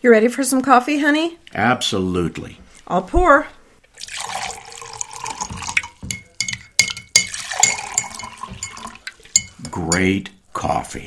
You ready for some coffee, honey? Absolutely. I'll pour. Great coffee.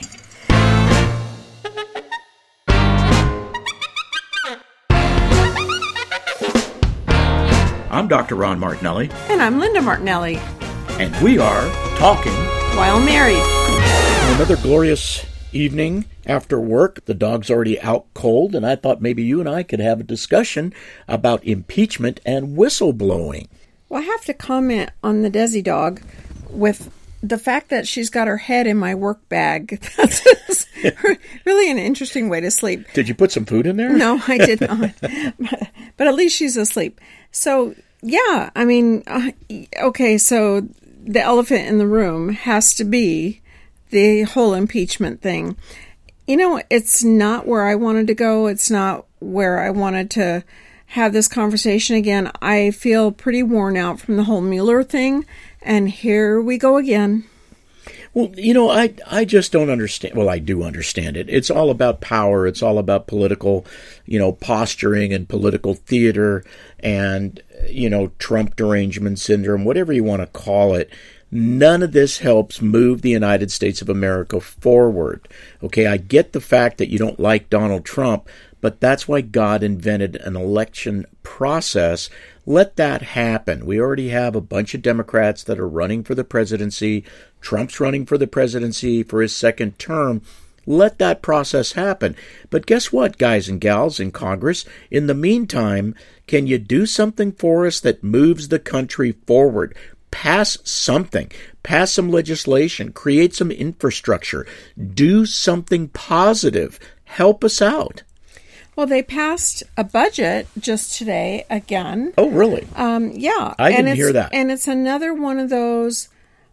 I'm Dr. Ron Martinelli. And I'm Linda Martinelli. And we are talking while married. Another glorious evening after work. The dog's already out cold, and I thought maybe you and I could have a discussion about impeachment and whistleblowing. Well, I have to comment on the Desi dog with the fact that she's got her head in my work bag. That's really an interesting way to sleep. Did you put some food in there? No, I did not. But at least she's asleep. So, yeah, I mean, okay, so the elephant in the room has to be the whole impeachment thing. You know, it's not where I wanted to go. It's not where I wanted to have this conversation again. I feel pretty worn out from the whole Mueller thing. And here we go again. Well, you know, I just don't understand. Well, I do understand it. It's all about power. It's all about political, posturing and political theater and, Trump derangement syndrome, whatever you want to call it. None of this helps move the United States of America forward. Okay, I get the fact that you don't like Donald Trump, but that's why God invented an election process. Let that happen. We already have a bunch of Democrats that are running for the presidency. Trump's running for the presidency for his second term. Let that process happen. But guess what, guys and gals in Congress? In the meantime, can you do something for us that moves the country forward? Pass something. Pass some legislation. Create some infrastructure. Do something positive. Help us out. Well, they passed a budget just today again. Oh, really? Yeah. I didn't hear that. And it's another one of those,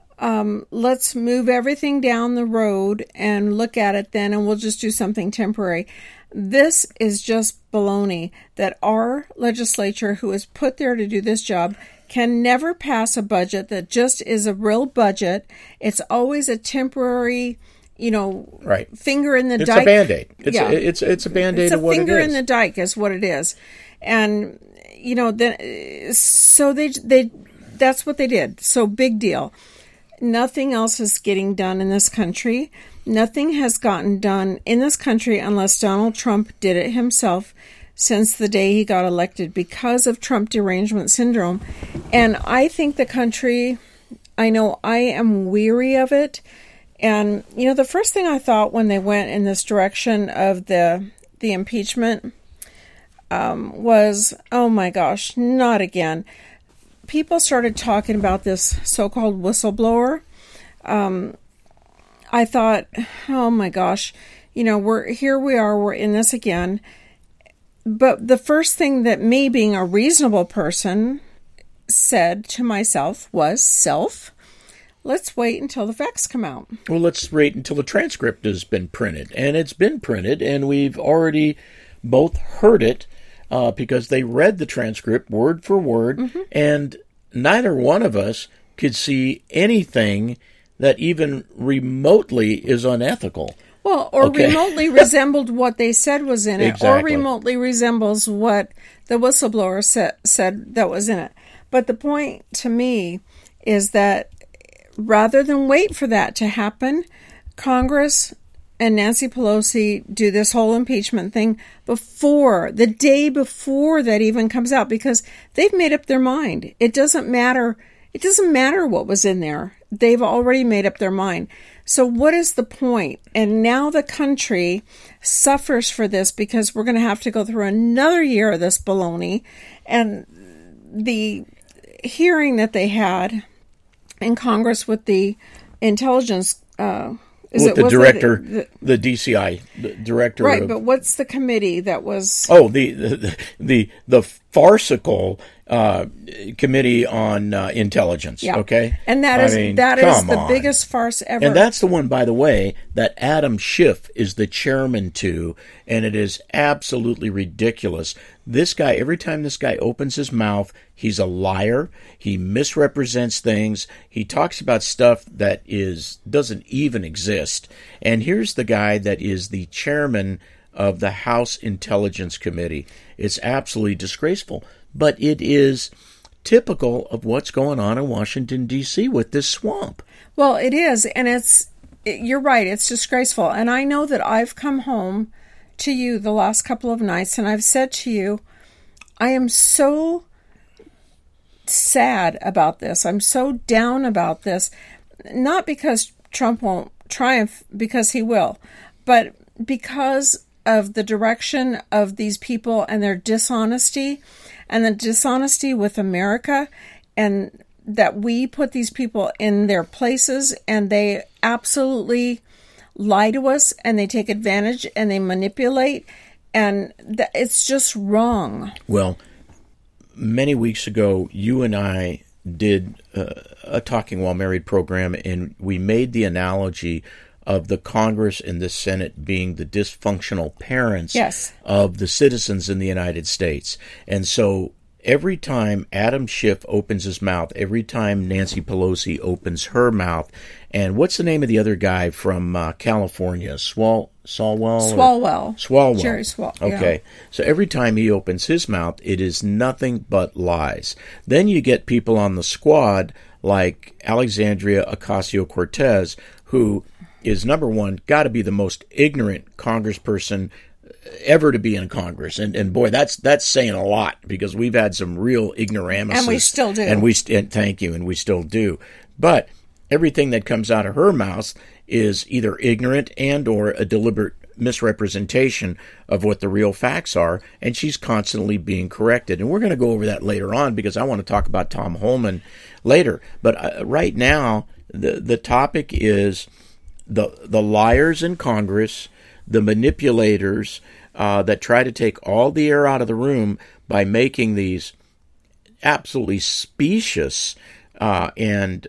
let's move everything down the road and look at it then, and we'll just do something temporary. This is just baloney that our legislature, who is put there to do this job, can never pass a budget that just is a real budget. It's always a temporary right. Finger in the dike. It's a Band-Aid. It's a Band-Aid of what it is. It's a finger in the dike is what it is. And, so they that's what they did. So big deal. Nothing else is getting done in this country. Nothing has gotten done in this country unless Donald Trump did it himself since the day he got elected because of Trump derangement syndrome. And I think the country, I know I am weary of it. And, the first thing I thought when they went in this direction of the impeachment was, oh my gosh, not again. People started talking about this so-called whistleblower. I thought, oh my gosh, we're in this again. But the first thing that me, being a reasonable person, said to myself was let's wait until the facts come out. Well, let's wait until the transcript has been printed. And it's been printed, and we've already both heard it because they read the transcript word for word, and neither one of us could see anything that even remotely is unethical. Well, or remotely resembled what they said was in it, Exactly. Or remotely resembles what the whistleblower said that was in it. But the point to me is that rather than wait for that to happen, Congress and Nancy Pelosi do this whole impeachment thing the day before that even comes out, because they've made up their mind. It doesn't matter. It doesn't matter what was in there. They've already made up their mind. So what is the point? And now the country suffers for this because we're going to have to go through another year of this baloney. And the hearing that they had in Congress with the intelligence, the DCI, the director. Right, but what's the committee that was? Oh, the farcical committee on intelligence. Yeah. Okay, and that is the biggest farce ever. And that's the one, by the way, that Adam Schiff is the chairman to, and it is absolutely ridiculous. This guy, every time this guy opens his mouth, he's a liar. He misrepresents things. He talks about stuff that doesn't even exist. And here's the guy that is the chairman of the House Intelligence Committee. It's absolutely disgraceful, but it is typical of what's going on in Washington, D.C. with this swamp. Well, it is, and you're right, it's disgraceful. And I know that I've come home to you the last couple of nights, and I've said to you, I am so sad about this. I'm so down about this. Not because Trump won't triumph, because he will, but because of the direction of these people and their dishonesty, and the dishonesty with America, and that we put these people in their places and they absolutely lie to us and they take advantage and they manipulate, and it's just wrong. Well, many weeks ago, you and I did a Talking While Married program, and we made the analogy of the Congress and the Senate being the dysfunctional parents Yes. of the citizens in the United States. And so every time Adam Schiff opens his mouth, every time Nancy Pelosi opens her mouth, and what's the name of the other guy from California? Swalwell? Swalwell. Jerry Swalwell. Okay. Yeah. So every time he opens his mouth, it is nothing but lies. Then you get people on the squad like Alexandria Ocasio-Cortez, who is, number one, got to be the most ignorant congressperson ever to be in Congress. And boy, that's saying a lot, because we've had some real ignoramuses. And we still do. And thank you, and we still do. But everything that comes out of her mouth is either ignorant and or a deliberate misrepresentation of what the real facts are, and she's constantly being corrected. And we're going to go over that later on, because I want to talk about Tom Homan later. But right now, the topic is the liars in Congress, the manipulators that try to take all the air out of the room by making these absolutely specious and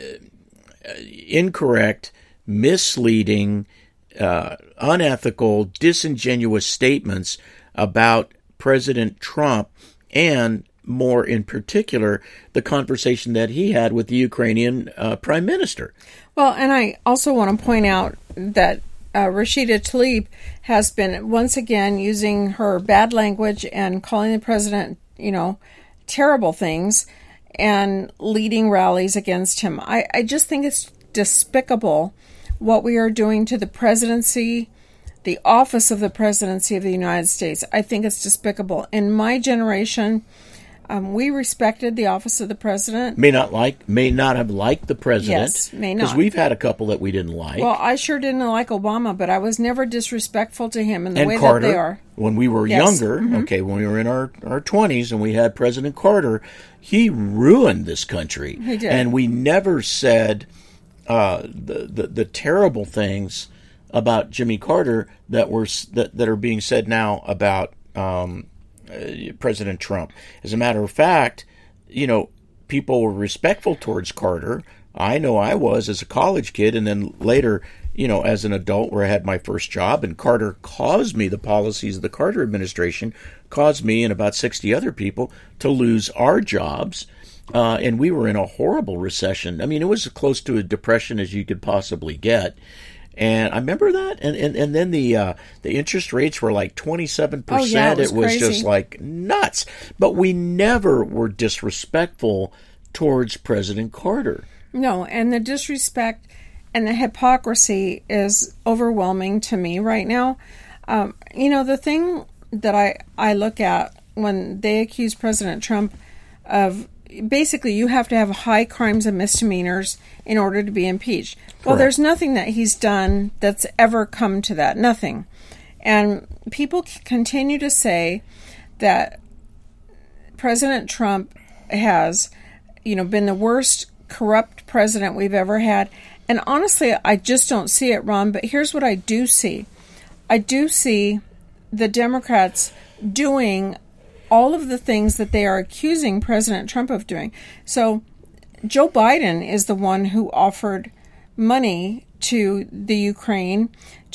incorrect, misleading, unethical, disingenuous statements about President Trump, and more in particular, the conversation that he had with the Ukrainian prime minister. Well, and I also want to point out that Rashida Tlaib has been once again using her bad language and calling the president, terrible things, and leading rallies against him. I just think it's despicable what we are doing to the presidency, the office of the presidency of the United States. I think it's despicable. In my generation, we respected the office of the president. May not have liked the president. Yes, may not. Because we've had a couple that we didn't like. Well, I sure didn't like Obama, but I was never disrespectful to him in the way Carter, that they are. When we were younger, when we were in our 20s and we had President Carter, he ruined this country. He did. And we never said the terrible things about Jimmy Carter that are being said now about President Trump. As a matter of fact, people were respectful towards Carter. I know I was as a college kid, and then later, as an adult where I had my first job, and Carter caused me, the policies of the Carter administration caused me and about 60 other people to lose our jobs. And we were in a horrible recession. I mean, it was as close to a depression as you could possibly get. And I remember that, and then the interest rates were like 27%. Oh, yeah, it was crazy. Just like nuts. But we never were disrespectful towards President Carter. No, and the disrespect and the hypocrisy is overwhelming to me right now. The thing that I look at when they accuse President Trump of, basically, you have to have high crimes and misdemeanors in order to be impeached. Well, Correct. There's nothing that he's done that's ever come to that. Nothing. And people continue to say that President Trump has, been the worst corrupt president we've ever had. And honestly, I just don't see it, Ron. But here's what I do see. I do see the Democrats doing all of the things that they are accusing President Trump of doing. So Joe Biden is the one who offered money to the Ukraine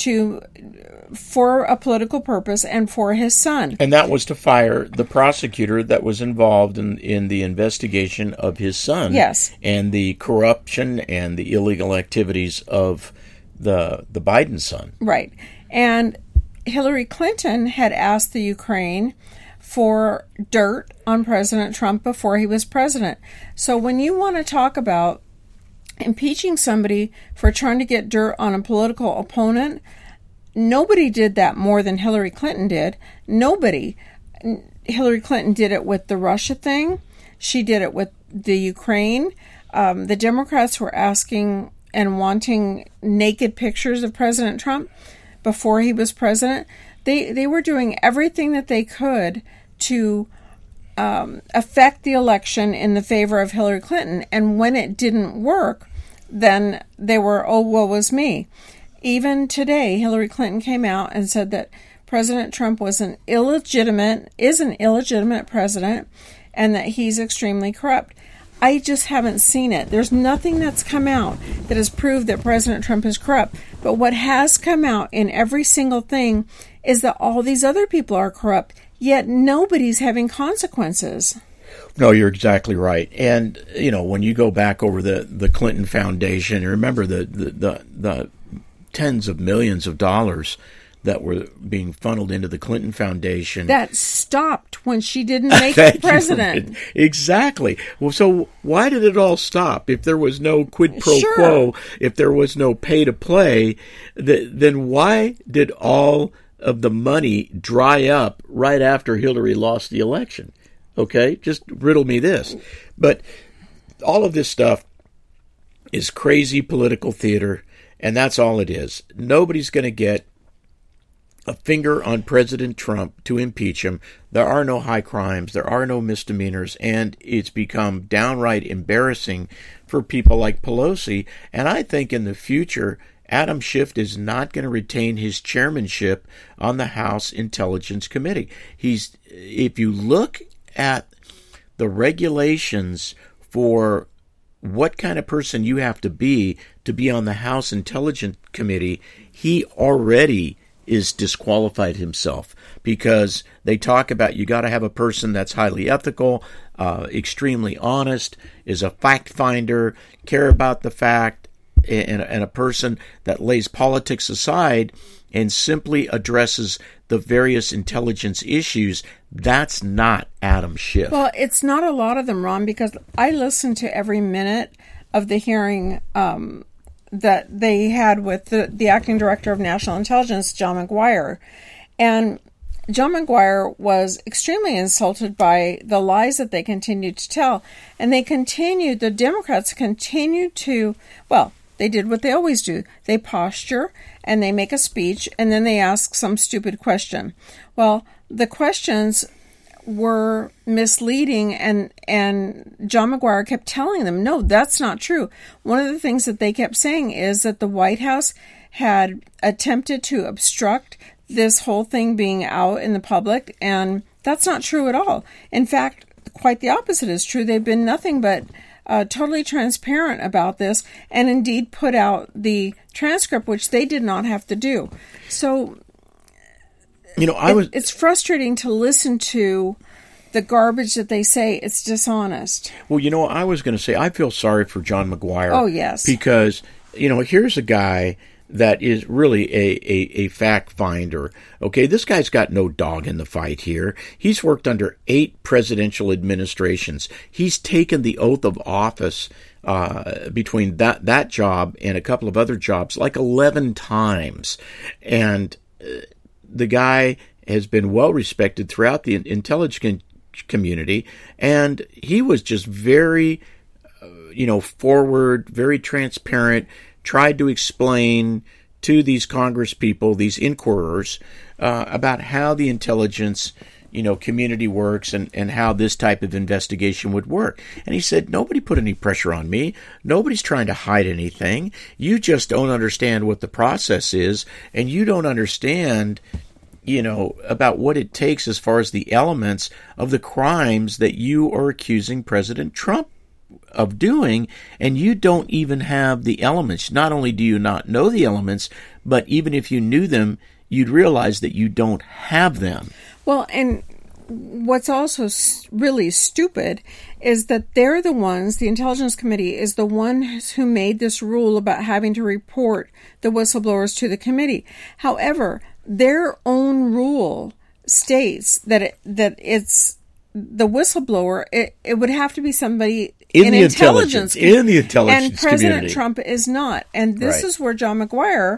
for a political purpose and for his son. And that was to fire the prosecutor that was involved in the investigation of his son. Yes. And the corruption and the illegal activities of the Biden son. Right. And Hillary Clinton had asked the Ukraine for dirt on President Trump before he was president. So when you want to talk about impeaching somebody for trying to get dirt on a political opponent, nobody did that more than Hillary Clinton did. Nobody. Hillary Clinton did it with the Russia thing. She did it with the Ukraine. The Democrats were asking and wanting naked pictures of President Trump before he was president. They were doing everything that they could to affect the election in the favor of Hillary Clinton. And when it didn't work, then they were, oh, woe was me. Even today, Hillary Clinton came out and said that President Trump is an illegitimate president, and that he's extremely corrupt. I just haven't seen it. There's nothing that's come out that has proved that President Trump is corrupt. But what has come out in every single thing is that all these other people are corrupt, yet nobody's having consequences. No, you're exactly right. And, when you go back over the Clinton Foundation, remember the tens of millions of dollars that were being funneled into the Clinton Foundation. That stopped when she didn't make the president. Exactly. Well, so why did it all stop? If there was no quid pro quo, if there was no pay to play, then why did all of the money dry up right after Hillary lost the election? Okay, just riddle me this. But all of this stuff is crazy political theater, and that's all it is. Nobody's going to get a finger on President Trump to impeach him. There are no high crimes, there are no misdemeanors, and it's become downright embarrassing for people like Pelosi. And I think in the future, Adam Schiff is not going to retain his chairmanship on the House Intelligence Committee. If you look at the regulations for what kind of person you have to be on the House Intelligence Committee, he already is disqualified himself, because they talk about you got to have a person that's highly ethical, extremely honest, is a fact finder, care about the fact, and a person that lays politics aside and simply addresses the various intelligence issues. That's not Adam Schiff. Well, it's not a lot of them, Ron, because I listened to every minute of the hearing that they had with the acting director of national intelligence, John McGuire. And John McGuire was extremely insulted by the lies that they continued to tell. And the Democrats continued to, they did what they always do. They posture and they make a speech and then they ask some stupid question. Well, the questions were misleading, and John McGuire kept telling them, no, that's not true. One of the things that they kept saying is that the White House had attempted to obstruct this whole thing being out in the public, and that's not true at all. In fact, quite the opposite is true. They've been nothing but totally transparent about this, and indeed put out the transcript, which they did not have to do. So it's frustrating to listen to the garbage that they say. It's dishonest. Well, I was going to say, I feel sorry for John McGuire. Oh, yes. Because, here's a guy that is really a fact finder. Okay, this guy's got no dog in the fight here. He's worked under 8 presidential administrations. He's taken the oath of office between that job and a couple of other jobs like 11 times. And the guy has been well respected throughout the intelligence community, and he was just very, forward, very transparent, tried to explain to these Congress people, these inquirers, about how the intelligence, community works and how this type of investigation would work. And he said, nobody put any pressure on me. Nobody's trying to hide anything. You just don't understand what the process is, and you don't understand about what it takes as far as the elements of the crimes that you are accusing President Trump of doing, and you don't even have the elements. Not only do you not know the elements, but even if you knew them, you'd realize that you don't have them. Well, and what's also really stupid is that they're the ones, the Intelligence Committee is the ones who made this rule about having to report the whistleblowers to the committee. However, their own rule states that it's the whistleblower. It would have to be somebody in the intelligence and President community. Trump is not. And this is where John McGuire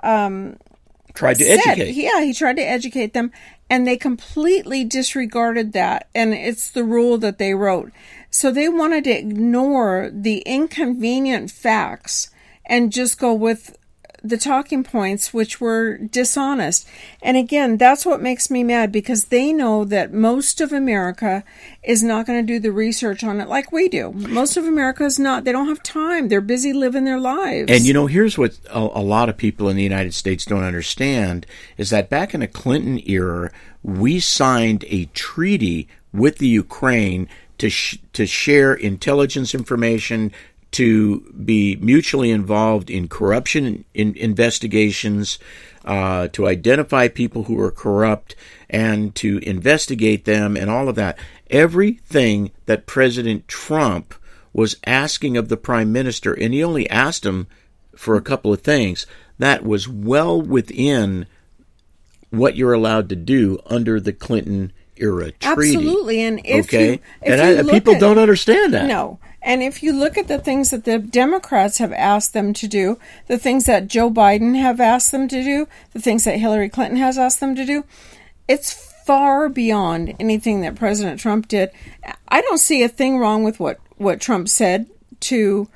tried to educate. Yeah, he tried to educate them, and they completely disregarded that. And it's the rule that they wrote. So they wanted to ignore the inconvenient facts and just go with the talking points, which were dishonest. And again, that's what makes me mad, because they know that most of America is not going to do the research on it like we do. Most of America is not. They don't have time. They're busy living their lives. And here's what a lot of people in the United States don't understand, is that back in the Clinton era, we signed a treaty with the Ukraine to share intelligence information, to be mutually involved in corruption investigations, to identify people who are corrupt, and to investigate them, and all of that. Everything that President Trump was asking of the Prime Minister, and he only asked him for a couple of things, that was well within what you're allowed to do under the Clinton era treaty. Absolutely. And if people don't understand that. No. And if you look at the things that the Democrats have asked them to do, the things that Joe Biden have asked them to do, the things that Hillary Clinton has asked them to do, it's far beyond anything that President Trump did. I don't see a thing wrong with what Trump said to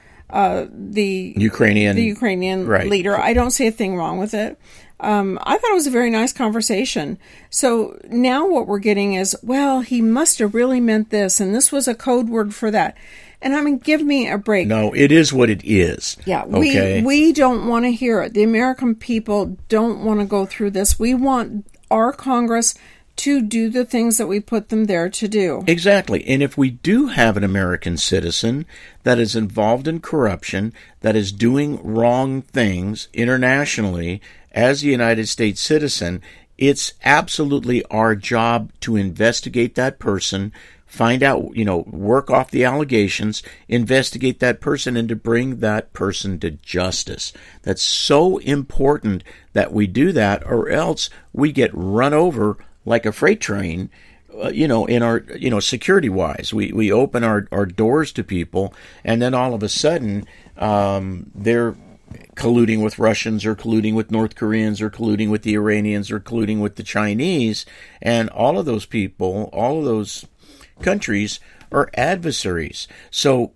the Ukrainian leader. I don't see a thing wrong with it. I thought it was a very nice conversation. So now what we're getting is, well, he must have really meant this, and this was a code word for that. And I mean, give me a break. No, it is what it is. Yeah, we don't want to hear it. The American people don't want to go through this. We want our Congress to do the things that we put them there to do. Exactly. And if we do have an American citizen that is involved in corruption, that is doing wrong things internationally as a United States citizen, it's absolutely our job to investigate that person, find out, work off the allegations, investigate that person, and to bring that person to justice. That's so important that we do that, or else we get run over like a freight train, in our, security-wise. We open our doors to people, and then all of a sudden, they're colluding with Russians, or colluding with North Koreans, or colluding with the Iranians, or colluding with the Chinese, and all of those people, all of those countries are adversaries. So,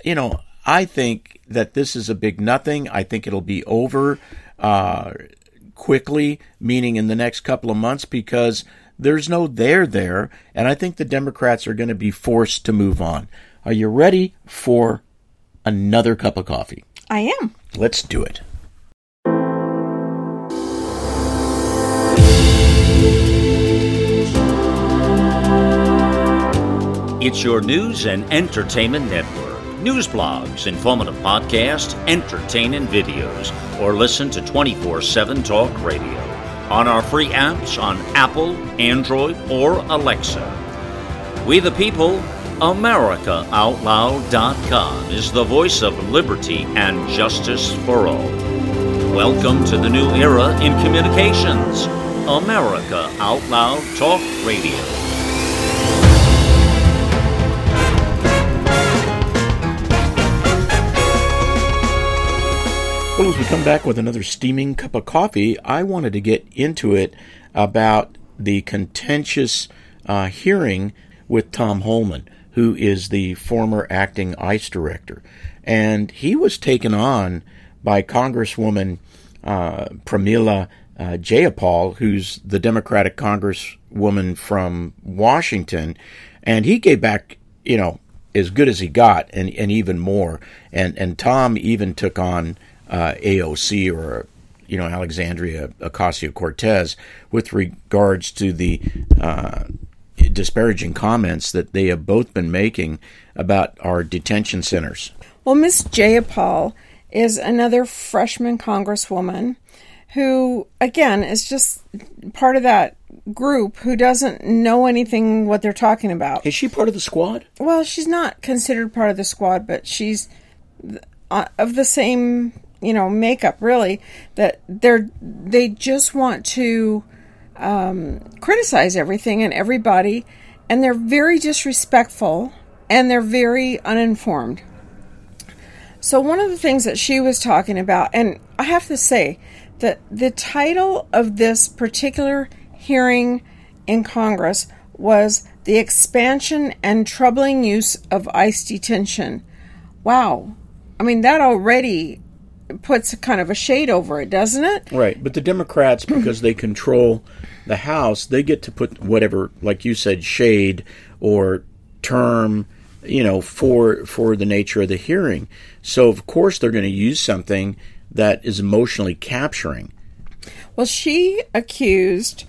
I think that this is a big nothing. I think it'll be over quickly, meaning in the next couple of months, because there's no there, and I think the Democrats are going to be forced to move on. Are you ready for another cup of coffee? I am. Let's do it. It's your news and entertainment network. News blogs, informative podcasts, entertaining videos, or listen to 24/7 Talk Radio on our free apps on Apple, Android, or Alexa. We the people, AmericaOutloud.com is the voice of liberty and justice for all. Welcome to the new era in communications. America Out Loud Talk Radio. Well, as we come back with another steaming cup of coffee, I wanted to get into it about the contentious hearing with Tom Homan, who is the former acting ICE director. And he was taken on by Congresswoman Pramila Jayapal, who's the Democratic Congresswoman from Washington. And he gave back, as good as he got, and even more. And Tom even took on AOC, or Alexandria Ocasio-Cortez, with regards to the disparaging comments that they have both been making about our detention centers. Well, Ms. Jayapal is another freshman congresswoman who, again, is just part of that group who doesn't know anything what they're talking about. Is she part of the squad? Well, she's not considered part of the squad, but she's of the same makeup, really, that they just want to criticize everything and everybody, and they're very disrespectful, and they're very uninformed. So one of the things that she was talking about, and I have to say that the title of this particular hearing in Congress was "The Expansion and Troubling Use of ICE Detention." Wow. I mean, that already puts kind of a shade over it, doesn't it? Right. But the Democrats, because they control the House, they get to put whatever, like you said, shade or term, for the nature of the hearing. So, of course, they're going to use something that is emotionally capturing. Well, she accused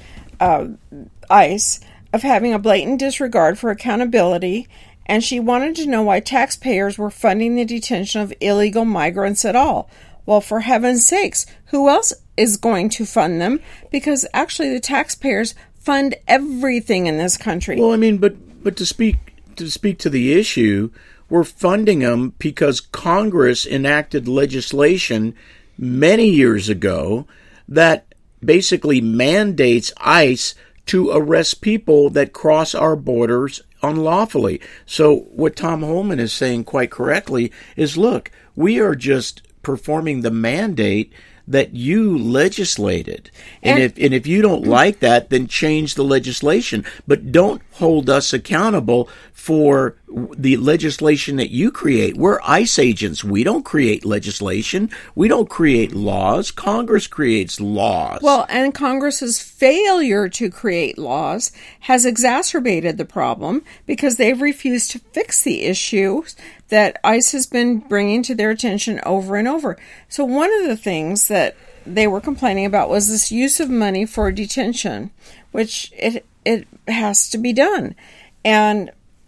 ICE of having a blatant disregard for accountability, and she wanted to know why taxpayers were funding the detention of illegal migrants at all. Well, for heaven's sakes, who else is going to fund them? Because actually the taxpayers fund everything in this country. Well, I mean, but to speak to the issue, we're funding them because Congress enacted legislation many years ago that basically mandates ICE to arrest people that cross our borders unlawfully. So what Tom Homan is saying quite correctly is, look, we are just performing the mandate that you legislated. And if you don't like that, then change the legislation. But don't hold us accountable for the legislation that you create. We're ICE agents. We don't create legislation. We don't create laws. Congress creates laws. Well, and Congress's failure to create laws has exacerbated the problem because they've refused to fix the issues that ICE has been bringing to their attention over and over. So one of the things that they were complaining about was this use of money for detention, which it has to be done. And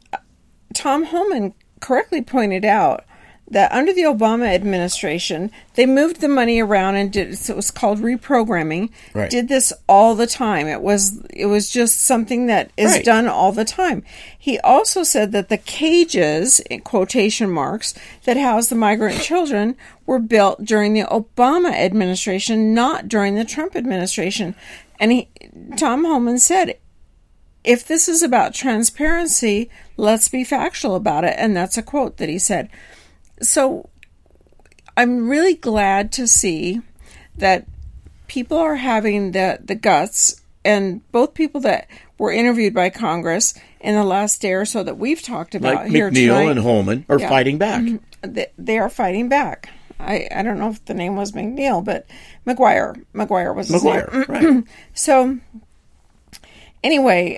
Tom Homan correctly pointed out that under the Obama administration, they moved the money around and it was called reprogramming. Right. Did this all the time. It was just something that is done all the time. He also said that the cages, in quotation marks, that house the migrant children were built during the Obama administration, not during the Trump administration. And Tom Homan said, if this is about transparency, let's be factual about it. And that's a quote that he said. So I'm really glad to see that people are having the guts, and both people that were interviewed by Congress in the last day or so that we've talked about like here McNeil tonight, and Holman are fighting back. They are fighting back. I don't know if the name was McNeil, but McGuire was his name. Right. So anyway,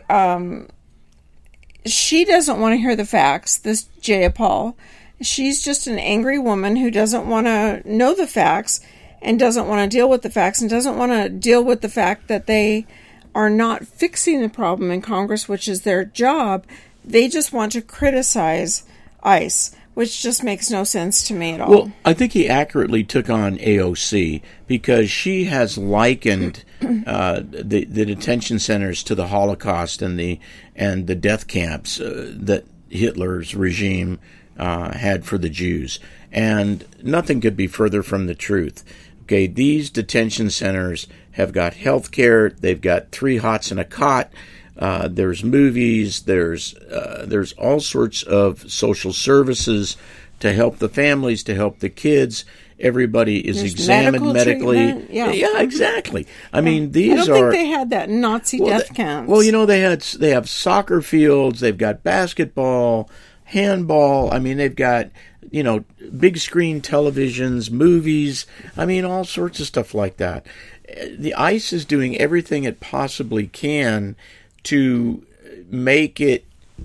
she doesn't want to hear the facts, this Jayapal. She's just an angry woman who doesn't want to know the facts and doesn't want to deal with the facts and doesn't want to deal with the fact that they are not fixing the problem in Congress, which is their job. They just want to criticize ICE, which just makes no sense to me at all. Well, I think he accurately took on AOC because she has likened the detention centers to the Holocaust and the death camps that Hitler's regime had for the Jews. And nothing could be further from the truth. Okay, these detention centers have got health care. They've got 3 hots and a cot. There's movies. There's all sorts of social services to help the families, to help the kids. Everybody is examined medically. Yeah, exactly. I mean, these I don't think they had that in Nazi death camps. Well, they have soccer fields. They've got basketball, handball. I mean, they've got, big screen televisions, movies. I mean, all sorts of stuff like that. The ICE is doing everything it possibly can to make it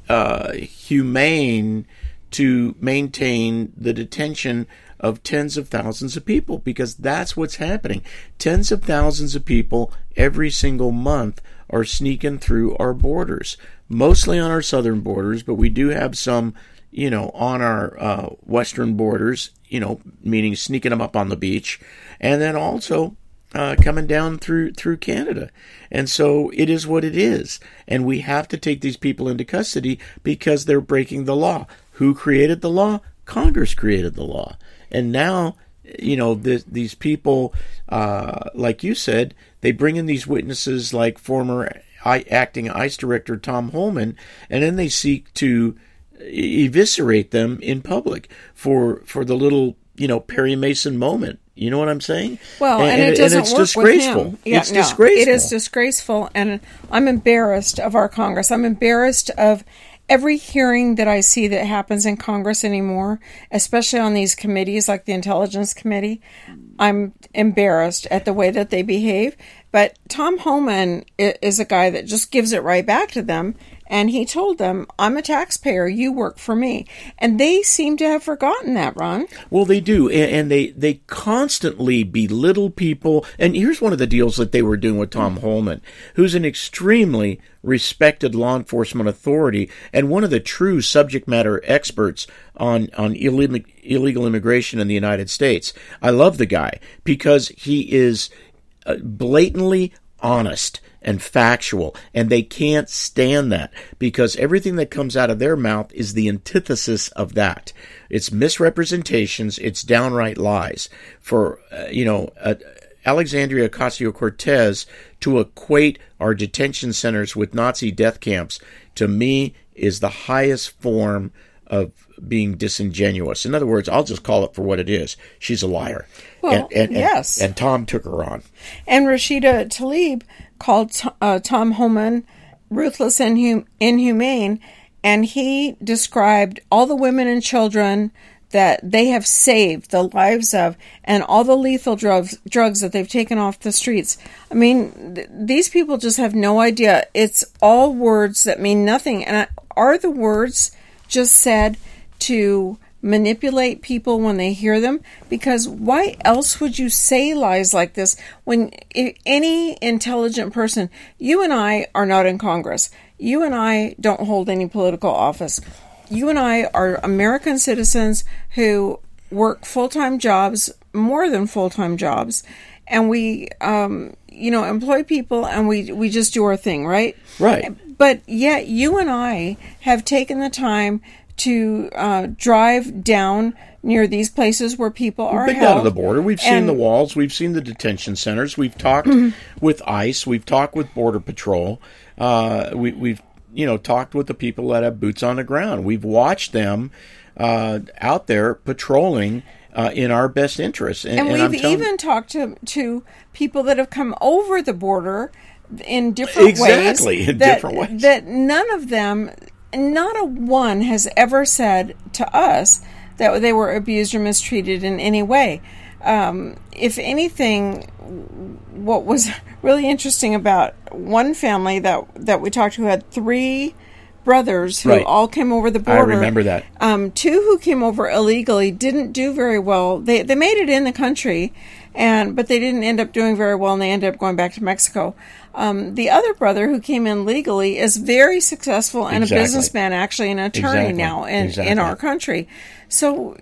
humane to maintain the detention of tens of thousands of people, because that's what's happening. Tens of thousands of people every single month are sneaking through our borders, mostly on our southern borders, but we do have some, on our western borders, meaning sneaking them up on the beach, and then also coming down through Canada. And so it is what it is. And we have to take these people into custody because they're breaking the law. Who created the law? Congress created the law. And now these people, like you said, they bring in these witnesses like former acting ICE director Tom Homan, and then they seek to eviscerate them in public for the little, Perry Mason moment. You know what I'm saying? Well, and it doesn't it's work disgraceful. with him. Yeah, it's disgraceful. It is disgraceful, and I'm embarrassed of our Congress. I'm embarrassed of every hearing that I see that happens in Congress anymore, especially on these committees like the Intelligence Committee. I'm embarrassed at the way that they behave. But Tom Homan is a guy that just gives it right back to them. And he told them, I'm a taxpayer, you work for me. And they seem to have forgotten that, Ron. Well, they do. And they constantly belittle people. And here's one of the deals that they were doing with Tom Homan, who's an extremely respected law enforcement authority and one of the true subject matter experts on illegal immigration in the United States. I love the guy because he is blatantly honest and factual, and they can't stand that because everything that comes out of their mouth is the antithesis of that. It's misrepresentations, it's downright lies. For Alexandria Ocasio-Cortez to equate our detention centers with Nazi death camps, to me, is the highest form of being disingenuous. In other words, I'll just call it for what it is. She's a liar. Well, yes. And Tom took her on. And Rashida Tlaib called Tom Homan ruthless and inhumane, and he described all the women and children that they have saved the lives of and all the lethal drugs that they've taken off the streets. I mean, these people just have no idea. It's all words that mean nothing. And are the words just said to manipulate people when they hear them? Because why else would you say lies like this when any intelligent person, you and I are not in Congress. You and I don't hold any political office. You and I are American citizens who work full-time jobs, more than full-time jobs, and we, employ people and we just do our thing, right? Right. But yet you and I have taken the time to drive down near these places where people are held. We've been down to the border. We've seen the walls. We've seen the detention centers. We've talked with ICE. We've talked with Border Patrol. We've talked with the people that have boots on the ground. We've watched them out there patrolling in our best interest. And we've even talked to people that have come over the border in different ways. Different ways. That none of them, not a one has ever said to us that they were abused or mistreated in any way. If anything, what was really interesting about one family that we talked to had 3 brothers who all came over the border. I remember that. 2 who came over illegally didn't do very well. They made it in the country, but they didn't end up doing very well, and they ended up going back to Mexico. The other brother who came in legally is very successful and a businessman, actually an attorney now in our country. So,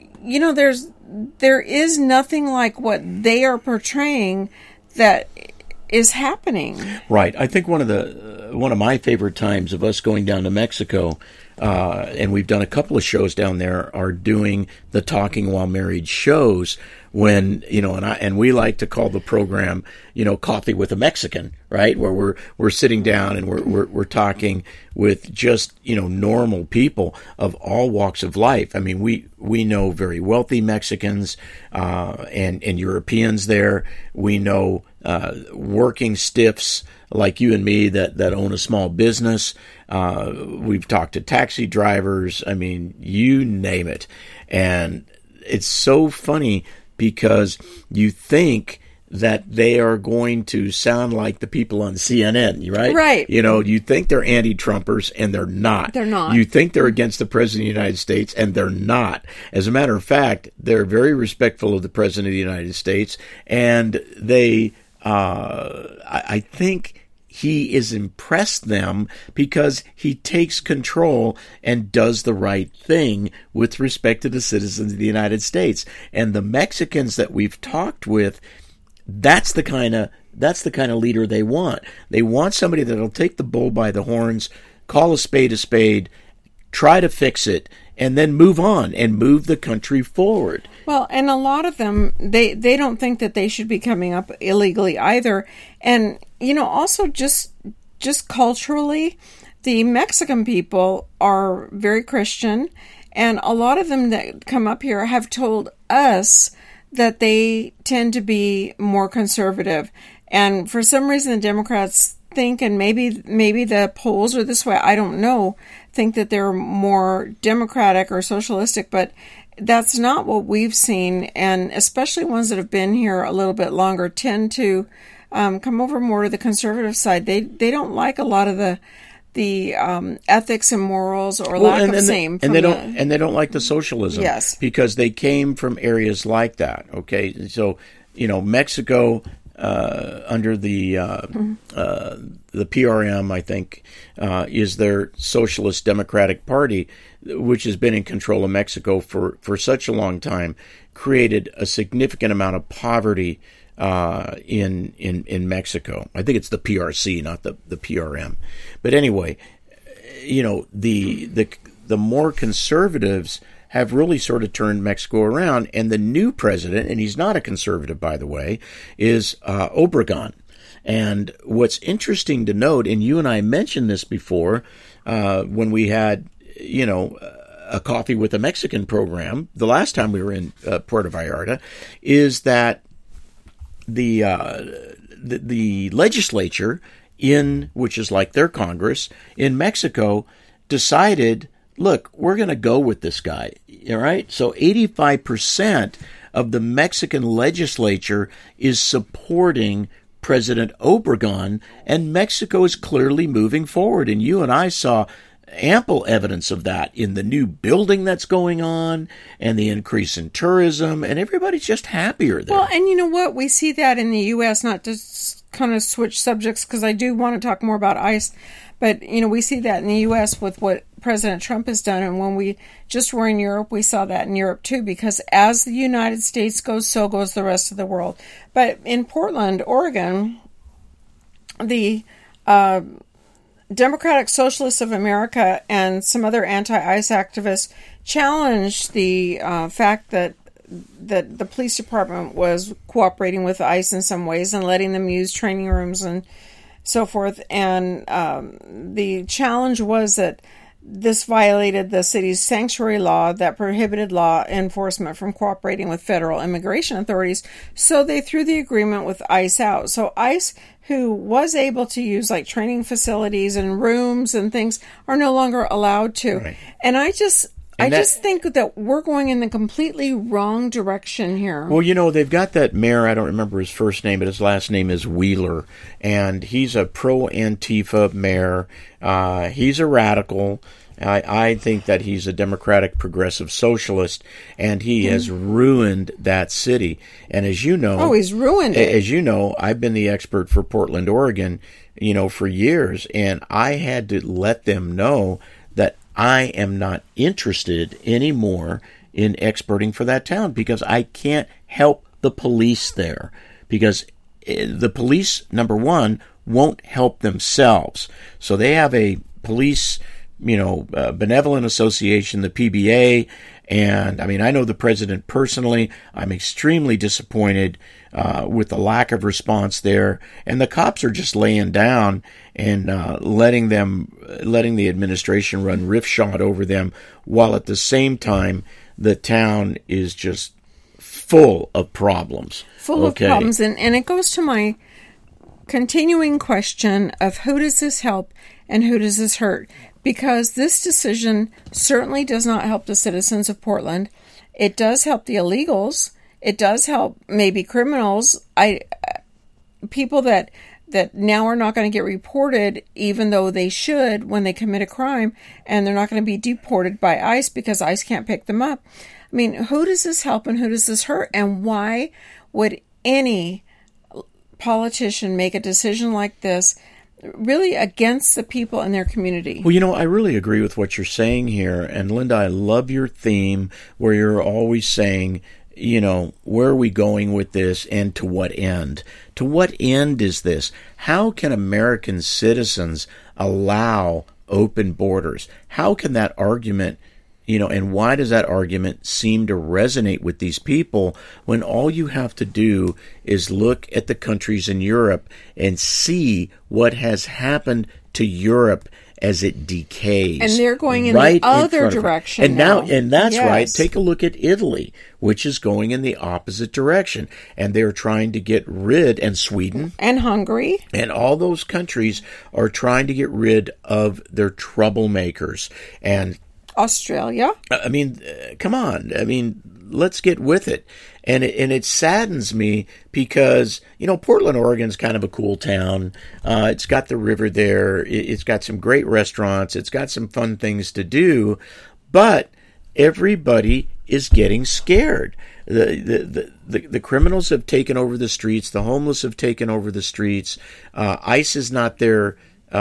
there is nothing like what they are portraying that is happening. Right. I think one of my favorite times of us going down to Mexico, and we've done a couple of shows down there, are doing the Talking While Married shows when, and we like to call the program, Coffee with a Mexican, right? Where we're sitting down and we're talking with just, normal people of all walks of life. I mean, we know very wealthy Mexicans, and Europeans there. We know, working stiffs like you and me that own a small business. We've talked to taxi drivers. I mean, you name it. And it's so funny because you think that they are going to sound like the people on CNN, right? Right. You think they're anti-Trumpers, and they're not. They're not. You think they're against the President of the United States, and they're not. As a matter of fact, they're very respectful of the President of the United States, and they, I think he has impressed them because he takes control and does the right thing with respect to the citizens of the United States. And the Mexicans that we've talked with, that's the kind of leader they want. They want somebody that'll take the bull by the horns, call a spade, try to fix it, and then move on and move the country forward. Well, and a lot of them, they don't think that they should be coming up illegally either. And, also just culturally, the Mexican people are very Christian, and a lot of them that come up here have told us that they tend to be more conservative. And for some reason, the Democrats think, and maybe the polls are this way, I don't know, think that they're more democratic or socialistic, but that's not what we've seen. And especially ones that have been here a little bit longer tend to come over more to the conservative side. They don't like a lot of the ethics and morals or lack of same. And they don't like the socialism. Yes. Because they came from areas like that. Okay. So, Mexico, under the PRM, I think, is their Socialist Democratic Party, which has been in control of Mexico for such a long time, created a significant amount of poverty in Mexico. I think it's the PRC, not the PRM. But anyway, the more conservatives have really sort of turned Mexico around, and the new president, and he's not a conservative, by the way, is Obrador. And what's interesting to note, and you and I mentioned this before when we had, a Coffee with a Mexican program the last time we were in Puerto Vallarta, is that the legislature, which is like their Congress in Mexico, decided, look, we're going to go with this guy. All right. So 85% of the Mexican legislature is supporting President Obrador, and Mexico is clearly moving forward. And you and I saw ample evidence of that in the new building that's going on and the increase in tourism, and everybody's just happier there. Well, and you know what? We see that in the U.S., not to kind of switch subjects, because I do want to talk more about ICE, but, we see that in the U.S. with what President Trump has done, and when we just were in Europe, we saw that in Europe too, because as the United States goes, so goes the rest of the world. But in Portland, Oregon, the Democratic Socialists of America and some other anti-ICE activists challenged the fact that the police department was cooperating with ICE in some ways and letting them use training rooms and so forth. And the challenge was that this violated the city's sanctuary law that prohibited law enforcement from cooperating with federal immigration authorities. So they threw the agreement with ICE out. So ICE, who was able to use like training facilities and rooms and things, are no longer allowed to. Right. And I just think that we're going in the completely wrong direction here. Well, they've got that mayor, I don't remember his first name, but his last name is Wheeler, and he's a pro-Antifa mayor. He's a radical. I think that he's a Democratic progressive socialist, and he has ruined that city. And as you know... Oh, he's ruined it. As you know, I've been the expert for Portland, Oregon, for years, and I had to let them know that I am not interested anymore in experting for that town, because I can't help the police there, because the police, number one, won't help themselves. So they have a police, benevolent association, the PBA, and I know the president personally. I'm extremely disappointed with the lack of response there, and the cops are just laying down and letting the administration run roughshod over them, while at the same time the town is just full of problems. Full of problems, and it goes to my continuing question of who does this help and who does this hurt? Because this decision certainly does not help the citizens of Portland. It does help the illegals. It does help maybe criminals. People that now are not going to get reported, even though they should when they commit a crime, and they're not going to be deported by ICE because ICE can't pick them up. Who does this help and who does this hurt? And why would any politician make a decision like this really against the people in their community? Well, I really agree with what you're saying here. And Linda, I love your theme where you're always saying, where are we going with this and to what end? To what end is this? How can American citizens allow open borders? How can that argument, And why does that argument seem to resonate with these people when all you have to do is look at the countries in Europe and see what has happened to Europe as it decays? And they're going in the other direction. And now, and that's yes. right. Take a look at Italy, which is going in the opposite direction. And they're trying to get rid, and Sweden. And Hungary. And all those countries are trying to get rid of their troublemakers. And Australia. I mean, come on. I mean, let's get with it. And it saddens me because, Portland, Oregon's kind of a cool town. It's got the river there. It's got some great restaurants. It's got some fun things to do. But everybody is getting scared. The criminals have taken over the streets. The homeless have taken over the streets. ICE is not there.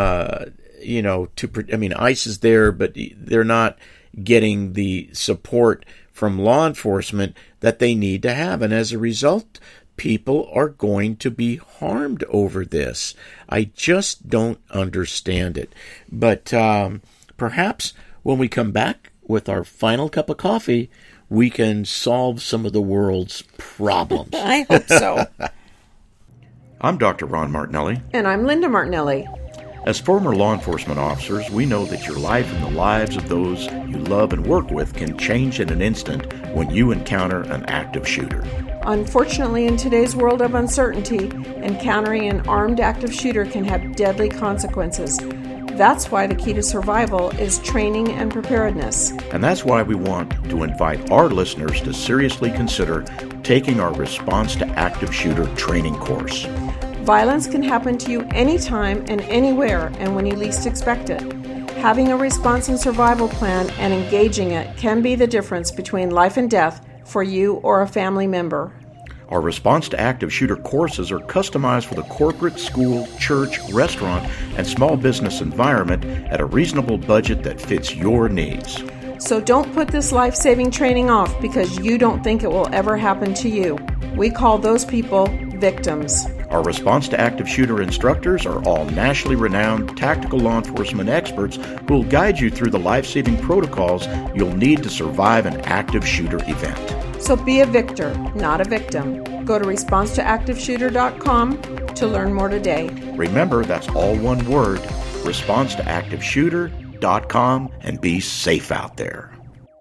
ICE is there, but they're not getting the support from law enforcement that they need to have. And as a result, people are going to be harmed over this. I just don't understand it. But perhaps when we come back with our final cup of coffee, we can solve some of the world's problems. I hope so. I'm Dr. Ron Martinelli. And I'm Linda Martinelli. As former law enforcement officers, we know that your life and the lives of those you love and work with can change in an instant when you encounter an active shooter. Unfortunately, in today's world of uncertainty, encountering an armed active shooter can have deadly consequences. That's why the key to survival is training and preparedness. And that's why we want to invite our listeners to seriously consider taking our Response to Active Shooter training course. Violence can happen to you anytime and anywhere and when you least expect it. Having a response and survival plan and engaging it can be the difference between life and death for you or a family member. Our Response to Active Shooter courses are customized for the corporate, school, church, restaurant, and small business environment at a reasonable budget that fits your needs. So don't put this life-saving training off because you don't think it will ever happen to you. We call those people victims. Our Response to Active Shooter instructors are all nationally renowned tactical law enforcement experts who will guide you through the life-saving protocols you'll need to survive an active shooter event. So be a victor, not a victim. Go to responsetoactiveshooter.com to learn more today. Remember, that's all one word, responsetoactiveshooter.com, and be safe out there.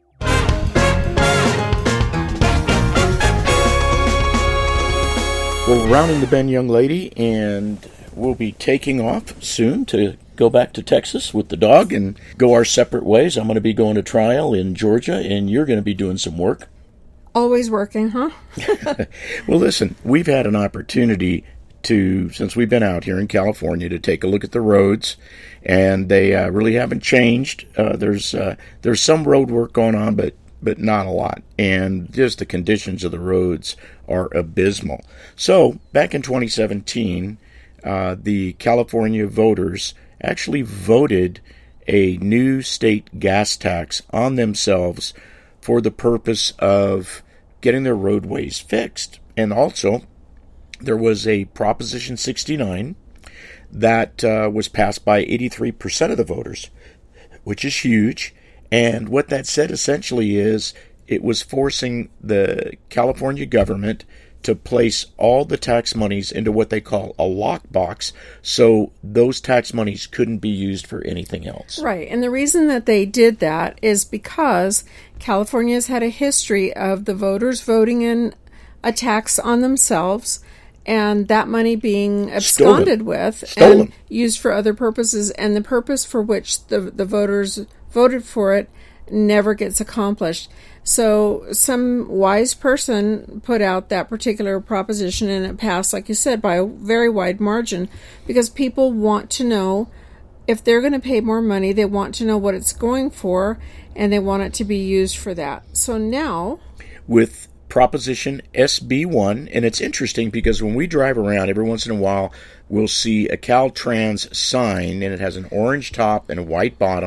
Well, rounding the bend, young lady, and we'll be taking off soon to go back to Texas with the dog and go our separate ways. I'm going to be going to trial in Georgia, and you're going to be doing some work. Always working, huh? Well, listen, we've had an opportunity to, since we've been out here in California, to take a look at the roads, and they really haven't changed. There's some road work going on, but not a lot. And just the conditions of the roads are abysmal. So, back in 2017, the California voters actually voted a new state gas tax on themselves for the purpose of getting their roadways fixed. And also, there was a Proposition 69 that was passed by 83% of the voters, which is huge. And what that said essentially is it was forcing the California government to place all the tax monies into what they call a lockbox, so those tax monies couldn't be used for anything else. Right, and the reason that they did that is because California's had a history of the voters voting in a tax on themselves and that money being absconded with and used for other purposes, and the purpose for which the voters voted for it never gets accomplished. So some wise person put out that particular proposition, and it passed, like you said, by a very wide margin, because people want to know if they're going to pay more money, they want to know what it's going for, and they want it to be used for that. So now, with Proposition SB1, and it's interesting because when we drive around, every once in a while, we'll see a Caltrans sign, and it has an orange top and a white bottom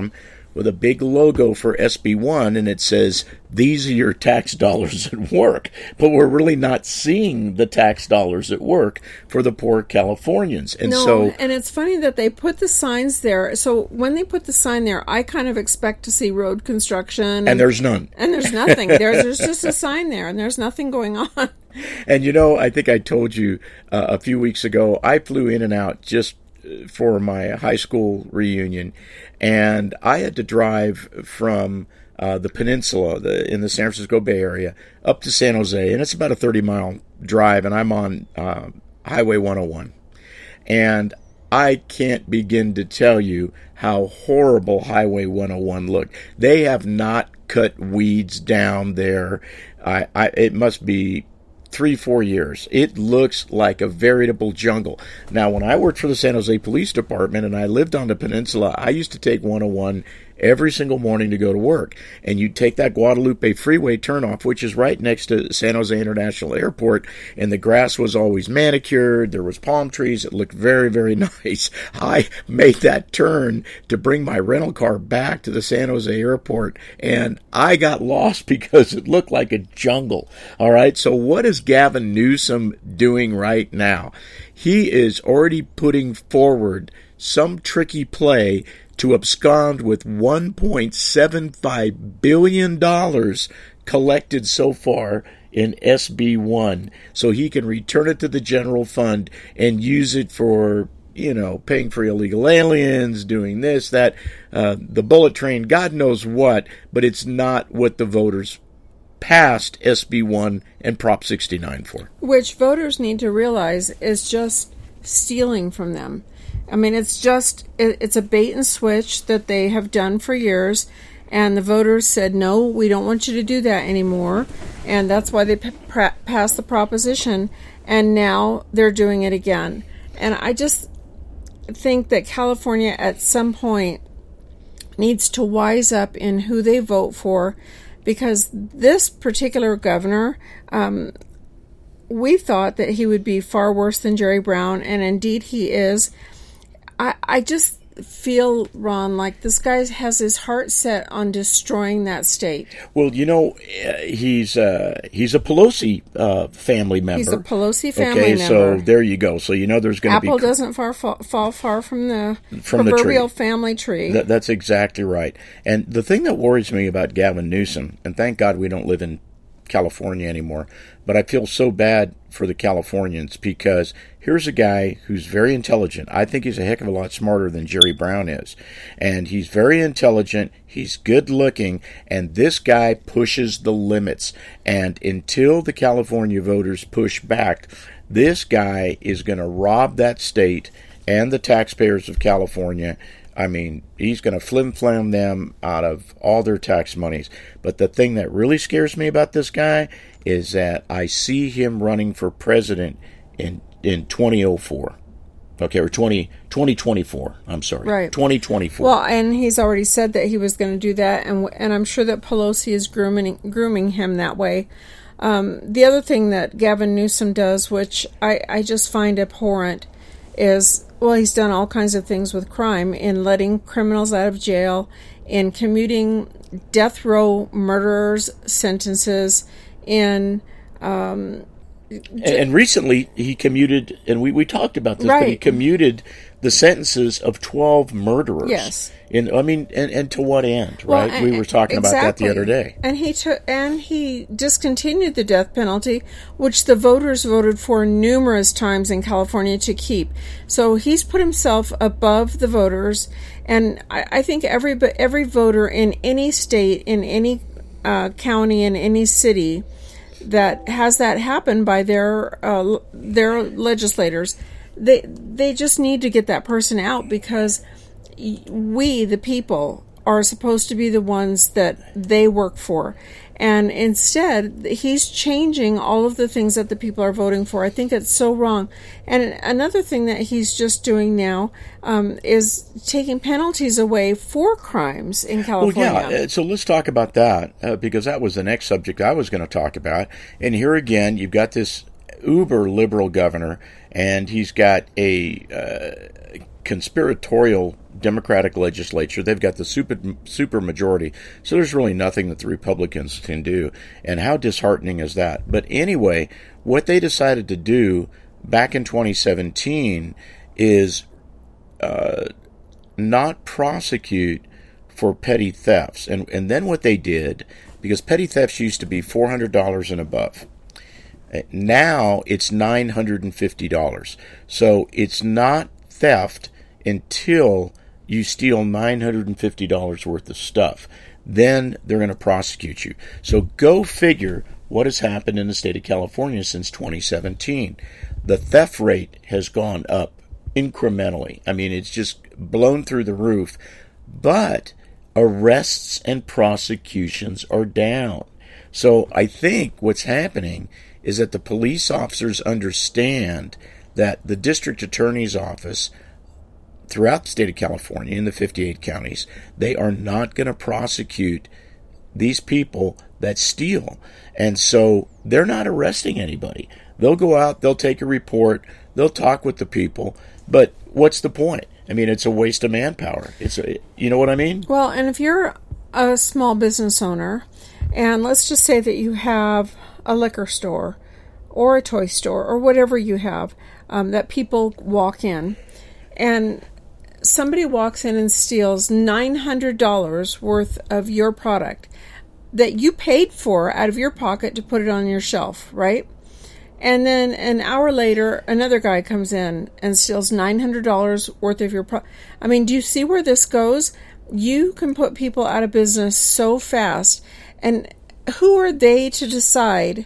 with a big logo for SB1, and it says, "These are your tax dollars at work." But we're really not seeing the tax dollars at work for the poor Californians. And and it's funny that they put the signs there. So when they put the sign there, I kind of expect to see road construction. And there's none. And there's nothing. There's just a sign there, and there's nothing going on. And I think I told you a few weeks ago, I flew in and out just for my high school reunion, and I had to drive from the peninsula in the San Francisco Bay Area up to San Jose, and it's about a 30-mile drive, and I'm on Highway 101. And I can't begin to tell you how horrible Highway 101 looked. They have not cut weeds down there. It must be 3-4 years. It looks like a veritable jungle. Now, when I worked for the San Jose Police Department and I lived on the peninsula, I used to take 101 every single morning to go to work. And you'd take that Guadalupe Freeway turnoff, which is right next to San Jose International Airport, and the grass was always manicured. There was palm trees. It looked very, very nice. I made that turn to bring my rental car back to the San Jose Airport, and I got lost because it looked like a jungle. All right, so what is Gavin Newsom doing right now? He is already putting forward some tricky play to abscond with $1.75 billion collected so far in SB1, so he can return it to the general fund and use it for, paying for illegal aliens, doing this, that, the bullet train, God knows what, but it's not what the voters passed SB1 and Prop 69 for. Which voters need to realize is just stealing from them. I mean, it's a bait and switch that they have done for years, and the voters said, no, we don't want you to do that anymore, and that's why they passed the proposition, and now they're doing it again. And I just think that California at some point needs to wise up in who they vote for, because this particular governor, we thought that he would be far worse than Jerry Brown, and indeed he is. I just feel, Ron, like this guy has his heart set on destroying that state. Well, he's a Pelosi family member. He's a Pelosi family member. So there you go. So there's going to be... Apple doesn't fall far from the proverbial family tree. That's exactly right. And the thing that worries me about Gavin Newsom, and thank God we don't live in California anymore, but I feel so bad for the Californians, because here's a guy who's very intelligent. I think he's a heck of a lot smarter than Jerry Brown is. And he's very intelligent, he's good looking, and this guy pushes the limits. And until the California voters push back, this guy is going to rob that state and the taxpayers of California. I mean, he's going to flim-flam them out of all their tax monies. But the thing that really scares me about this guy is that I see him running for president in 2004. Okay, or 2024. I'm sorry. Right. 2024. Well, and he's already said that he was going to do that, and I'm sure that Pelosi is grooming him that way. The other thing that Gavin Newsom does, which I just find abhorrent, is, well, he's done all kinds of things with crime, in letting criminals out of jail, in commuting death row murderers' sentences, in... And recently he commuted, and we talked about this, right. But he commuted the sentences of 12 murderers. Yes. And to what end, right? Well, we were talking about that the other day. And he discontinued the death penalty, which the voters voted for numerous times in California to keep. So he's put himself above the voters, and I think every voter in any state, in any county, in any city that has that happen by their legislators, they just need to get that person out, because we, the people, are supposed to be the ones that they work for. And instead, he's changing all of the things that the people are voting for. I think it's so wrong. And another thing that he's just doing now is taking penalties away for crimes in California. Well, yeah, so let's talk about that, because that was the next subject I was going to talk about. And here again, you've got this uber liberal governor, and he's got a conspiratorial Democratic legislature. They've got the super majority, so there's really nothing that the Republicans can do. And how disheartening is that? But anyway, what they decided to do back in 2017 is not prosecute for petty thefts. And then what they did, because petty thefts used to be $400 and above, now it's $950. So it's not theft until you steal $950 worth of stuff. Then they're going to prosecute you. So go figure what has happened in the state of California since 2017. The theft rate has gone up incrementally. I mean, it's just blown through the roof. But arrests and prosecutions are down. So I think what's happening is that the police officers understand that the district attorney's office throughout the state of California, in the 58 counties, they are not going to prosecute these people that steal. And so they're not arresting anybody. They'll go out, they'll take a report, they'll talk with the people, but what's the point? I mean, it's a waste of manpower. You know what I mean? Well, and if you're a small business owner, and let's just say that you have a liquor store or a toy store or whatever you have, that people walk in, and somebody walks in and steals $900 worth of your product that you paid for out of your pocket to put it on your shelf, right? And then an hour later, another guy comes in and steals $900 worth of your product. I mean, do you see where this goes? You can put people out of business so fast. And who are they to decide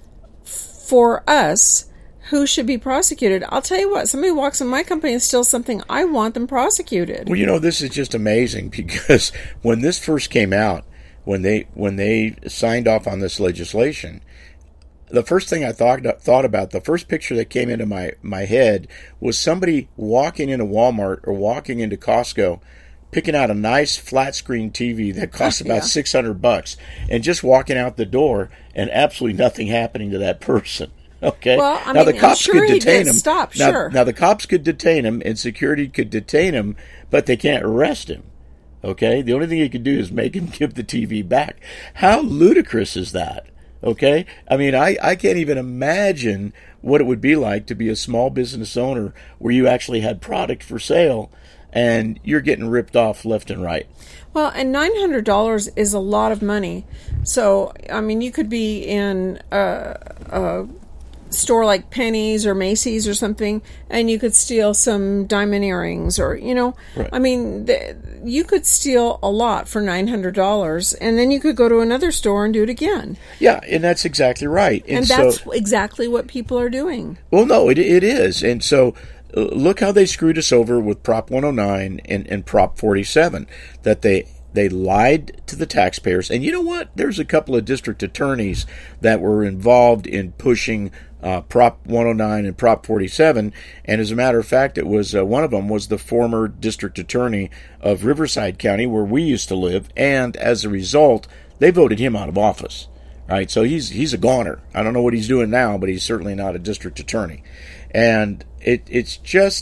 for us who should be prosecuted? I'll tell you what, somebody walks in my company and steals something, I want them prosecuted. Well, you know, this is just amazing because when this first came out, when they signed off on this legislation, the first thing I thought about, the first picture that came into my head was somebody walking into Walmart or walking into Costco, picking out a nice flat screen TV that costs about $600 and just walking out the door and absolutely nothing happening to that person. Okay. Well, now the cops could detain him. Sure. Now the cops could detain him and security could detain him, but they can't arrest him. Okay. The only thing you could do is make him give the TV back. How ludicrous is that? Okay? I mean, I can't even imagine what it would be like to be a small business owner where you actually had product for sale and you're getting ripped off left and right. Well, and $900 is a lot of money. So, I mean, you could be in a store like Penny's or Macy's or something, and you could steal some diamond earrings or, you know, right. I mean, you could steal a lot for $900, and then you could go to another store and do it again. Yeah, and that's exactly right. And that's exactly what people are doing. Well, no, it is. And so look how they screwed us over with Prop 109 and Prop 47, that they lied to the taxpayers. And you know what? There's a couple of district attorneys that were involved in pushing Prop 109 and Prop 47, and as a matter of fact, it was one of them was the former district attorney of Riverside County, where we used to live, and as a result, they voted him out of office. Right, so he's a goner. I don't know what he's doing now, but he's certainly not a district attorney, and it's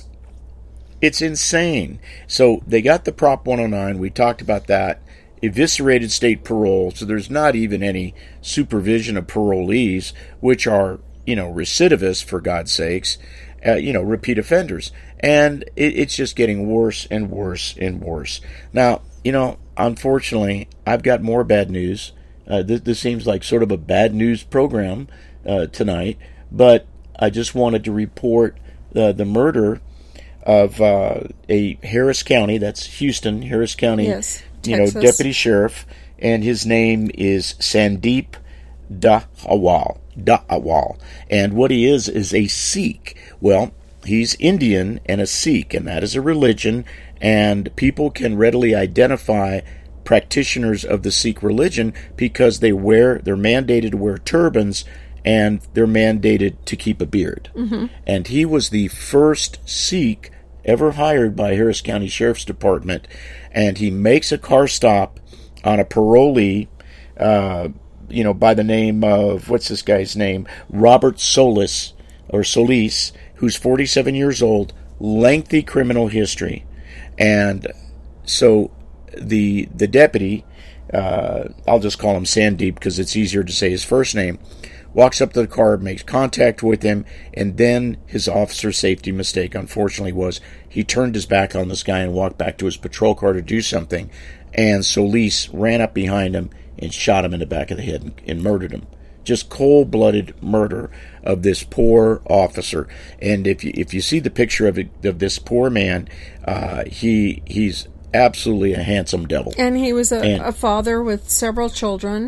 insane. So they got the Prop 109. We talked about that. Eviscerated state parole, so there's not even any supervision of parolees, which are, you know, recidivists, for God's sakes, repeat offenders. And it's just getting worse and worse and worse. Now, you know, unfortunately, I've got more bad news. This seems like sort of a bad news program tonight, but I just wanted to report the murder of a Harris County, that's Houston, Harris County, yes, deputy sheriff, and his name is Sandeep Dhawal. And what he is a Sikh. Well, he's Indian and a Sikh, and that is a religion, and people can readily identify practitioners of the Sikh religion because they're mandated to wear turbans, and they're mandated to keep a beard. Mm-hmm. And he was the first Sikh ever hired by Harris County Sheriff's Department, and he makes a car stop on a parolee, by the name of, what's this guy's name? Robert Solis, who's 47 years old, lengthy criminal history. And so the deputy, I'll just call him Sandeep because it's easier to say his first name, walks up to the car, makes contact with him, and then his officer safety mistake, unfortunately, was he turned his back on this guy and walked back to his patrol car to do something, and Solis ran up behind him and shot him in the back of the head and murdered him. Just cold-blooded murder of this poor officer. And if you see the picture of this poor man, he's absolutely a handsome devil. And he was a father with several children.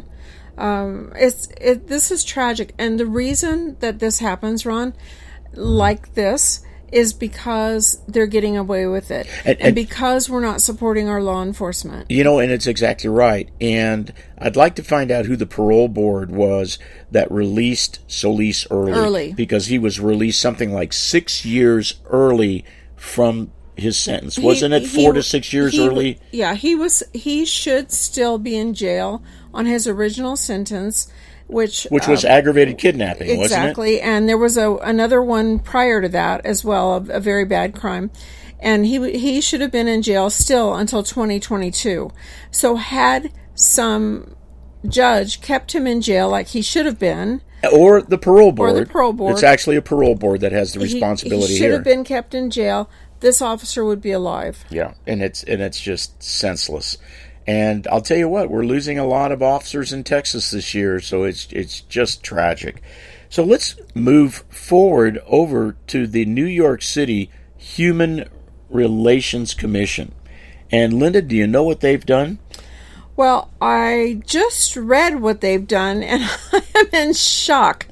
This is tragic. And the reason that this happens, Ron, like this, is because they're getting away with it. And because we're not supporting our law enforcement. You know, and it's exactly right. And I'd like to find out who the parole board was that released Solis early. Because he was released something like 6 years early from his sentence. Wasn't it 4 to 6 years early? Yeah, he should still be in jail on his original sentence, which was aggravated kidnapping, wasn't it? Exactly, and there was another one prior to that as well, a very bad crime. And he should have been in jail still until 2022. So had some judge kept him in jail like he should have been, or the parole board. It's actually a parole board that has the responsibility he here. Should have been kept in jail. This officer would be alive. Yeah, and it's just senseless. And I'll tell you what, we're losing a lot of officers in Texas this year, so it's just tragic. So let's move forward over to the New York City Human Relations Commission. And Linda, do you know what they've done? Well, I just read what they've done, and I am in shock.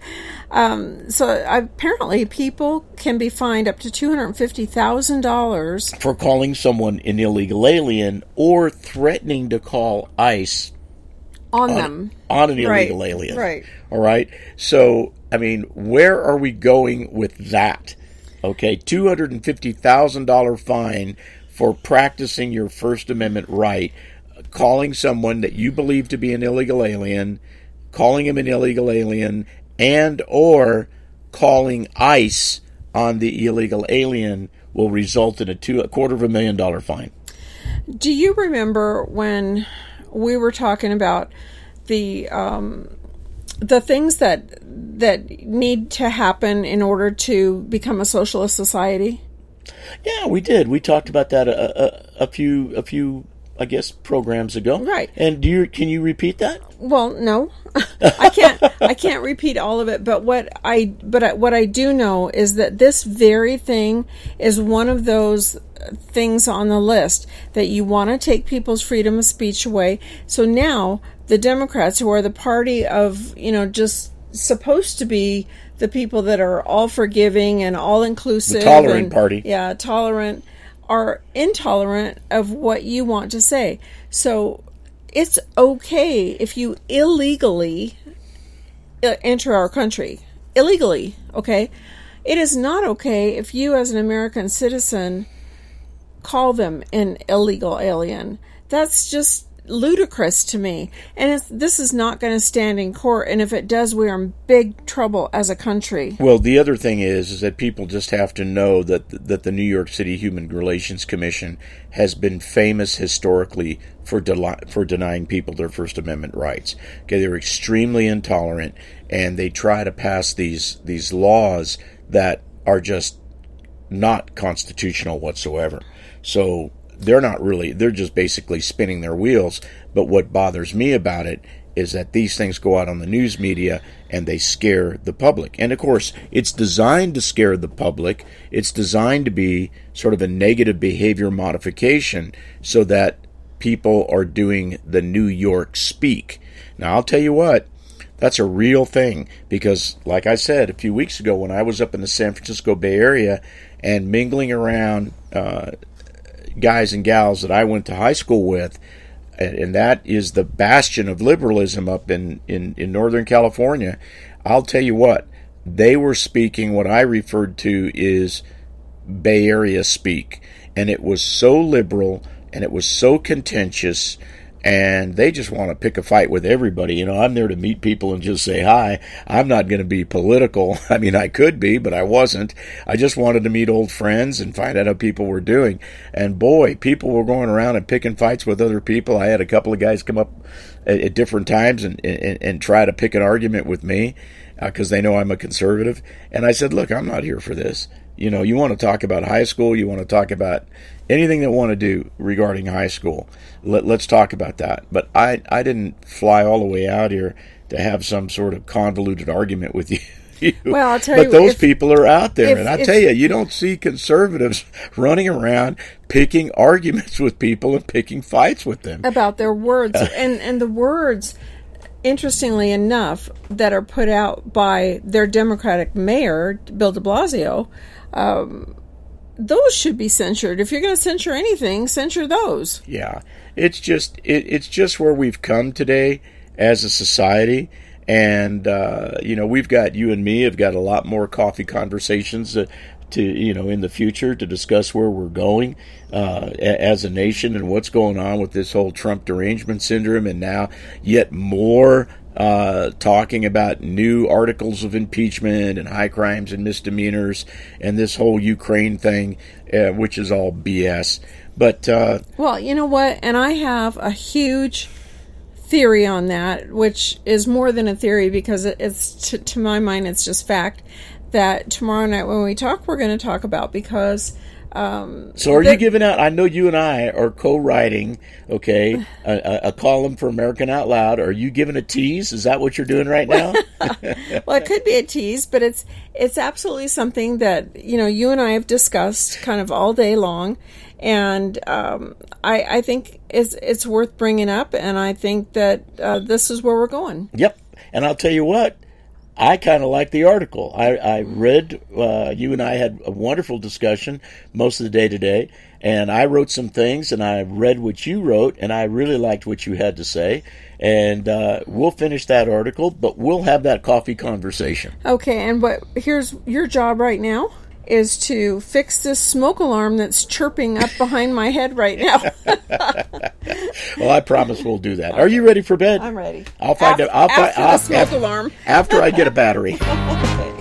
So apparently people can be fined up to $250,000 for calling someone an illegal alien or threatening to call ICE on an illegal alien. Right. All right. So, I mean, where are we going with that? Okay, $250,000 fine for practicing your First Amendment right, calling someone that you believe to be an illegal alien, calling him an illegal alien, and or calling ICE on the illegal alien will result in a $250,000 fine. Do you remember when we were talking about the things that need to happen in order to become a socialist society? Yeah, we did. We talked about that a few I guess programs ago. Right. And can you repeat that? Well, no. I can't repeat all of it, but what I do know is that this very thing is one of those things on the list that you want to take people's freedom of speech away. So now the Democrats, who are the party of, just supposed to be the people that are all forgiving and all inclusive, the tolerant party. Yeah, tolerant, are intolerant of what you want to say. So it's okay if you illegally enter our country. Illegally, okay? It is not okay if you as an American citizen call them an illegal alien. That's just ludicrous to me. And this is not going to stand in court. And if it does, we are in big trouble as a country. Well, the other thing is that people just have to know that the New York City Human Relations Commission has been famous historically for denying people their First Amendment rights. Okay, they're extremely intolerant, and they try to pass these laws that are just not constitutional whatsoever. So they're just basically spinning their wheels. But what bothers me about it is that these things go out on the news media and they scare the public. And of course, it's designed to scare the public. It's designed to be sort of a negative behavior modification so that people are doing the New York speak. Now, I'll tell you what, that's a real thing, because like I said a few weeks ago when I was up in the San Francisco Bay Area and mingling around guys and gals that I went to high school with, and that is the bastion of liberalism up in Northern California, I'll tell you what, they were speaking what I referred to is Bay Area speak. And it was so liberal, and it was so contentious, and they just want to pick a fight with everybody. I'm there to meet people and just say hi. I'm not going to be political. I mean, I could be, but I wasn't. I just wanted to meet old friends and find out how people were doing. And boy, people were going around and picking fights with other people. I had a couple of guys come up at different times and try to pick an argument with me because they know I'm a conservative. And I said, look, I'm not here for this. You want to talk about high school, you want to talk about anything that want to do regarding high school, let's talk about that. But I didn't fly all the way out here to have some sort of convoluted argument with you. Well, I'll tell you, but those people are out there, and I tell you, you don't see conservatives running around picking arguments with people and picking fights with them about their words. And the words, interestingly enough, that are put out by their Democratic mayor, Bill de Blasio, those should be censured. If you're going to censure anything, censure those. Yeah, it's just where we've come today as a society, and we've got, you and me have got a lot more coffee conversations in the future to discuss where we're going as a nation and what's going on with this whole Trump derangement syndrome, and now yet more talking about new articles of impeachment and high crimes and misdemeanors and this whole Ukraine thing, which is all BS. But well, you know what? And I have a huge theory on that, which is more than a theory because it's to my mind, it's just fact that tomorrow night when we talk, we're going to talk about because. So are you giving out, I know you and I are co-writing, okay, a column for American Out Loud. Are you giving a tease? Is that what you're doing right now? Well, it could be a tease, but it's absolutely something that, you and I have discussed kind of all day long. And I think it's worth bringing up, and I think that this is where we're going. Yep. And I'll tell you what, I kind of like the article. I read, you and I had a wonderful discussion most of the day today, and I wrote some things, and I read what you wrote, and I really liked what you had to say. And we'll finish that article, but we'll have that coffee conversation. Okay, and here's your job right now is to fix this smoke alarm that's chirping up behind my head right now. Well, I promise we'll do that. Are you ready for bed? I'm ready. I'll find out. After the smoke alarm. After I get a battery. Okay.